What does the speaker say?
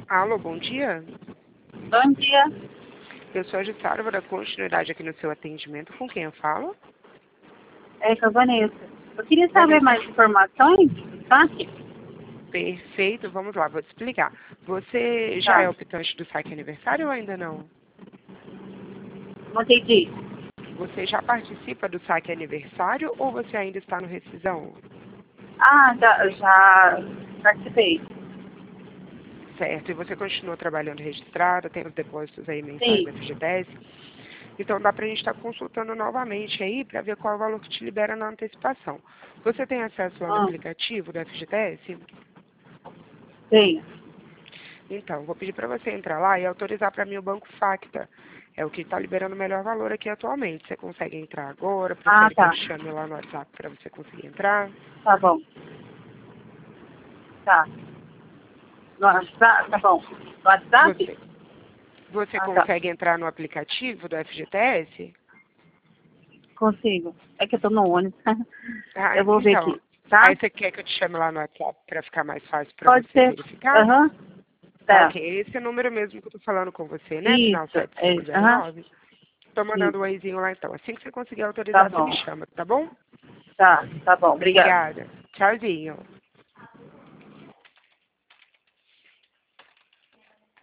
Alô, bom dia. Bom dia. Eu sou a Jussara, vou dar continuidade aqui no seu atendimento. Com quem eu falo? É com a Vanessa. Eu queria saber Vanessa. mais informações, tá? Perfeito, vamos lá, vou te explicar. Você já Tá. é optante do saque aniversário ou ainda não? Não entendi. Você já participa do saque aniversário ou você ainda está no rescisão? Ah, já participei. Certo, e você continua trabalhando registrada, tem os depósitos aí mensais Sim. do FGTS. Então dá para a gente estar consultando novamente aí para ver qual é o valor que te libera na antecipação. Você tem acesso lá no Ah, aplicativo do FGTS? tenho. Então, vou pedir para você entrar lá e autorizar para mim o Banco Facta. É o que está liberando o melhor valor aqui atualmente. Você consegue entrar agora? Ah, Prefere que eu tá. te chame lá no WhatsApp para você conseguir entrar? Tá bom. Tá. No WhatsApp, tá bom. No WhatsApp? Você Ah, tá. consegue entrar no aplicativo do FGTS? Consigo. É que eu tô no ônibus. Ah, Eu vou ver então, aqui, tá? aí você quer que eu te chame lá no WhatsApp para ficar mais fácil para Pode você ser. verificar? Aham. Tá, Tá. ok. Esse é o número mesmo que eu tô falando com você, né? Final Isso. É, aham. 7509. Tô mandando o Isso. oizinho lá então. Assim que você conseguir Tá autorizar, você me bom. chama, tá bom? Tá. Tá bom. Obrigada. Obrigada. Tchauzinho.